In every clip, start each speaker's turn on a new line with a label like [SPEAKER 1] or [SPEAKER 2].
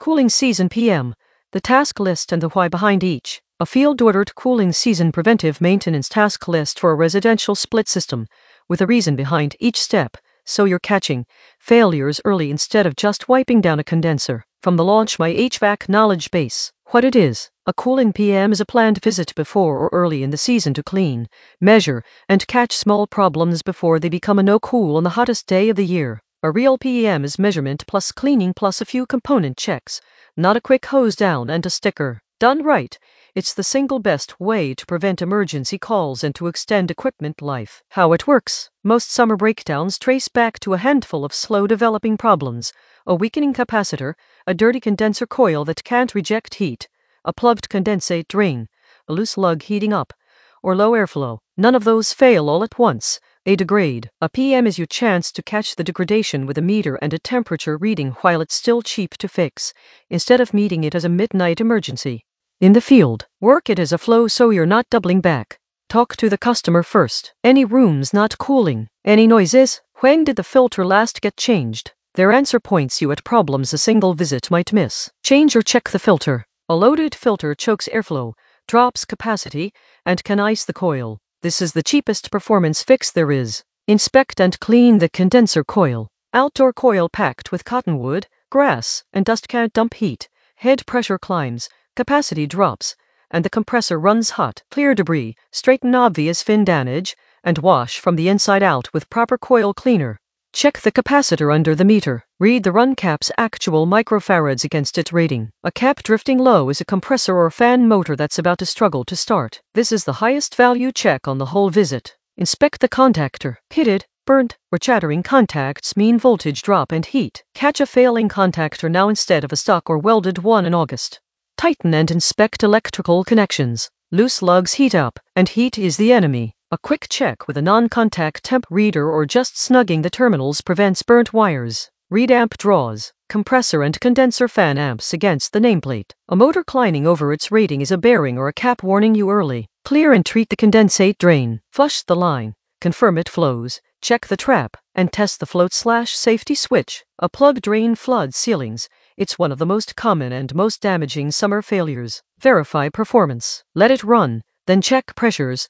[SPEAKER 1] Cooling season PM. The task list and the why behind each. A field-ordered cooling season preventive maintenance task list for a residential split system, with a reason behind each step, so you're catching failures early instead of just wiping down a condenser. From the Launch My HVAC knowledge base. What it is. A cooling PM is a planned visit before or early in the season to clean, measure, and catch small problems before they become a no-cool on the hottest day of the year. A real PM is measurement plus cleaning plus a few component checks, not a quick hose down and a sticker. Done right, it's the single best way to prevent emergency calls and to extend equipment life. How it works. Most summer breakdowns trace back to a handful of slow-developing problems: a weakening capacitor, a dirty condenser coil that can't reject heat, a plugged condensate drain, a loose lug heating up, or low airflow. None of those fail all at once. A degrade. A PM is your chance to catch the degradation with a meter and a temperature reading while it's still cheap to fix, instead of meeting it as a midnight emergency. In the field, work it as a flow so you're not doubling back. Talk to the customer first. Any rooms not cooling? Any noises? When did the filter last get changed? Their answer points you at problems a single visit might miss. Change or check the filter. A loaded filter chokes airflow, drops capacity, and can ice the coil. This is the cheapest performance fix there is. Inspect and clean the condenser coil. Outdoor coil packed with cottonwood, grass, and dust can't dump heat. Head pressure climbs, capacity drops, and the compressor runs hot. Clear debris, straighten obvious fin damage, and wash from the inside out with proper coil cleaner. Check the capacitor under the meter. Read the run cap's actual microfarads against its rating. A cap drifting low is a compressor or fan motor that's about to struggle to start. This is the highest value check on the whole visit. Inspect the contactor. Pitted, burnt, or chattering contacts mean voltage drop and heat. Catch a failing contactor now instead of a stock or welded one in August. Tighten and inspect electrical connections. Loose lugs heat up, and heat is the enemy. A quick check with a non-contact temp reader or just snugging the terminals prevents burnt wires. Read amp draws, compressor and condenser fan amps against the nameplate. A motor climbing over its rating is a bearing or a cap warning you early. Clear and treat the condensate drain. Flush the line. Confirm it flows. Check the trap, and test the float/safety switch. A plug drain floods ceilings. It's one of the most common and most damaging summer failures. Verify performance. Let it run, then check pressures,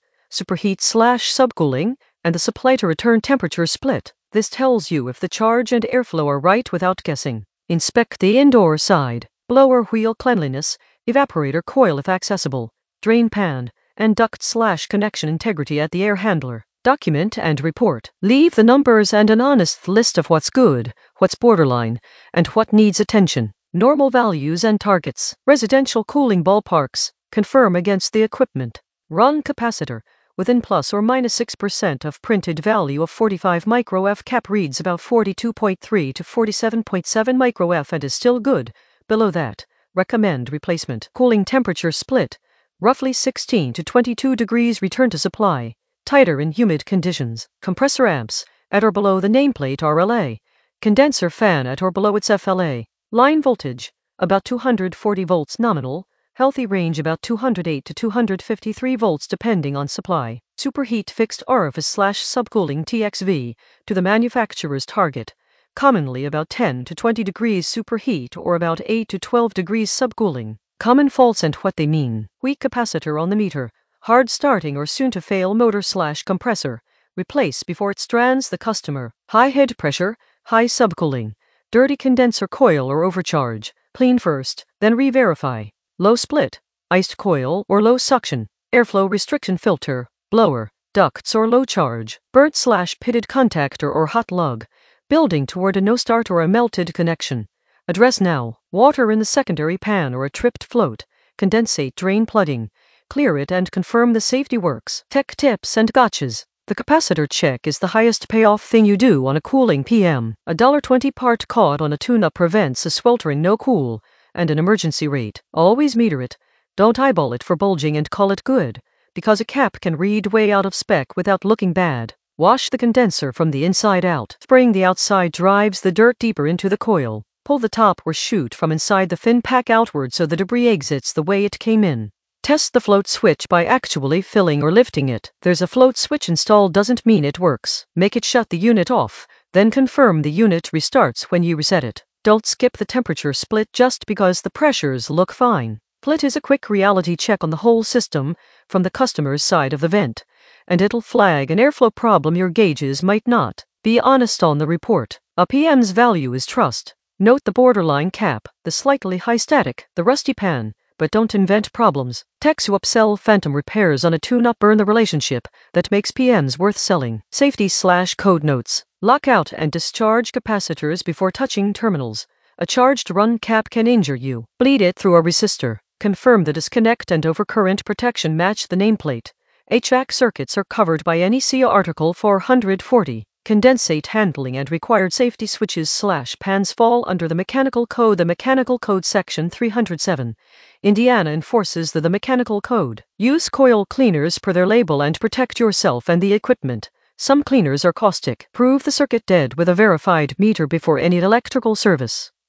[SPEAKER 1] superheat/subcooling, and the supply to return temperature split. This tells you if the charge and airflow are right without guessing. Inspect the indoor side. Blower wheel cleanliness, evaporator coil if accessible, drain pan, and duct/connection integrity at the air handler. Document and report. Leave the numbers and an honest list of what's good, what's borderline, and what needs attention. Normal values and targets. Residential cooling ballparks. Confirm against the equipment. Run capacitor. Within plus or minus 6% of printed value of 45 micro-F cap reads about 42.3 to 47.7 micro-F and is still good. Below that, recommend replacement. Cooling temperature split. Roughly 16 to 22 degrees return to supply. Tighter in humid conditions. Compressor amps, at or below the nameplate RLA. Condenser fan at or below its FLA. Line voltage, about 240 volts nominal. Healthy range about 208 to 253 volts depending on supply. Superheat fixed orifice/subcooling TXV to the manufacturer's target. Commonly about 10 to 20 degrees superheat or about 8 to 12 degrees subcooling. Common faults and what they mean. Weak capacitor on the meter. Hard starting or soon to fail motor/compressor. Replace before it strands the customer. High head pressure, high subcooling. Dirty condenser coil or overcharge. Clean first, then re-verify. Low split, iced coil or low suction. Airflow restriction filter, blower, ducts or low charge. Burnt/pitted contactor or hot lug. Building toward a no start or a melted connection. Address now. Water in the secondary pan or a tripped float. Condensate drain plugging. Clear it and confirm the safety works. Tech tips and gotchas. The capacitor check is the highest payoff thing you do on a cooling PM. A $1.20 part caught on a tune-up prevents a sweltering no cool and an emergency rate. Always meter it. Don't eyeball it for bulging and call it good, because a cap can read way out of spec without looking bad. Wash the condenser from the inside out. Spraying the outside drives the dirt deeper into the coil. Pull the top or chute from inside the fin pack outward so the debris exits the way it came in. Test the float switch by actually filling or lifting it. There's a float switch installed doesn't mean it works. Make it shut the unit off, then confirm the unit restarts when you reset it. Don't skip the temperature split just because the pressures look fine. Split is a quick reality check on the whole system from the customer's side of the vent, and it'll flag an airflow problem your gauges might not. Be honest on the report. A PM's value is trust. Note the borderline cap, the slightly high static, the rusty pan, but don't invent problems. Techs who upsell phantom repairs on a tune-up burn the relationship that makes PMs worth selling. Safety/code notes. Lock out and discharge capacitors before touching terminals. A charged run cap can injure you. Bleed it through a resistor. Confirm the disconnect and overcurrent protection match the nameplate. HVAC circuits are covered by NEC Article 440. Condensate handling and required safety switches/pans fall under the Mechanical Code. The Mechanical Code Section 307. Indiana enforces the Mechanical Code. Use coil cleaners per their label and protect yourself and the equipment. Some cleaners are caustic. Prove the circuit dead with a verified meter before any electrical service.